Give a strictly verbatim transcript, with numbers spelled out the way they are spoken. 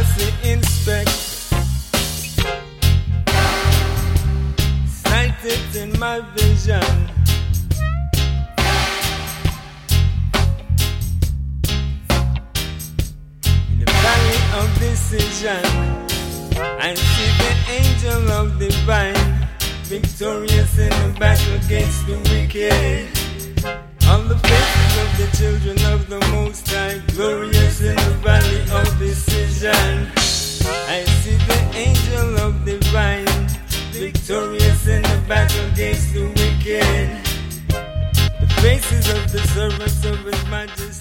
I see inspect, sighted in my vision. In the valley of decision, I see the angel of divine, victorious in the battle against the wicked. On the faces of the children of the Most High, glorious in the valley of decision. I see the angel of divine, victorious in the battle against the wicked. The faces of the servants of His Majesty.